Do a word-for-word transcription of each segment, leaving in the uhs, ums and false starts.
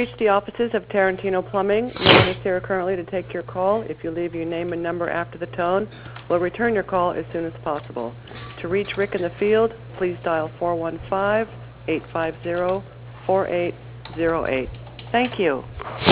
reached the offices of Tarantino Plumbing. No one is here currently to take your call. If you leave your name and number after the tone, we'll return your call as soon as possible. To reach Rick in the field, please dial four one five, eight five zero, four eight zero eight. Thank you.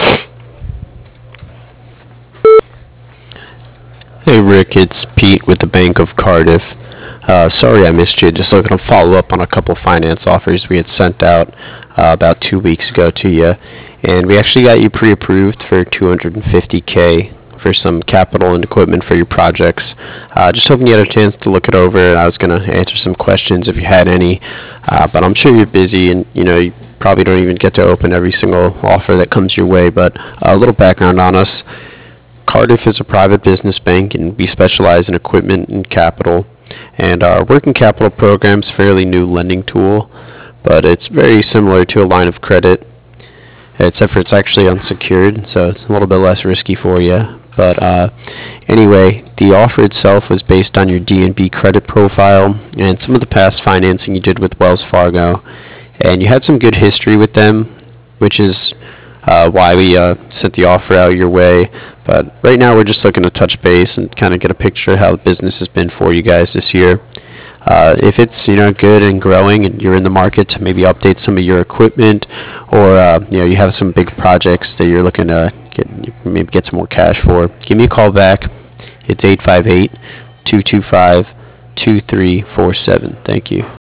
Hey Rick, it's Pete with the Bank of Cardiff. Uh, sorry I missed you. Just looking to follow up on a couple finance offers we had sent out uh, about two weeks ago to you, and we actually got you pre-approved for two hundred fifty K for some capital and equipment for your projects. Uh, just hoping you had a chance to look it over, and I was going to answer some questions if you had any, uh, but I'm sure you're busy and you know you probably don't even get to open every single offer that comes your way. But uh, a little background on us. Cardiff is a private business bank, and we specialize in equipment and capital. And our working capital program is a fairly new lending tool, but it's very similar to a line of credit, except for it's actually unsecured, so it's a little bit less risky for you. But uh, anyway, the offer itself was based on your D and B credit profile and some of the past financing you did with Wells Fargo, and you had some good history with them, which is uh, why we uh, sent the offer out your way. But right now we're just looking to touch base and kind of get a picture of how the business has been for you guys this year. Uh, if it's you know good and growing and you're in the market to maybe update some of your equipment, or uh, you know you have some big projects that you're looking to get, maybe get some more cash for, give me a call back. It's eight five eight, two two five, two three four seven. Thank you.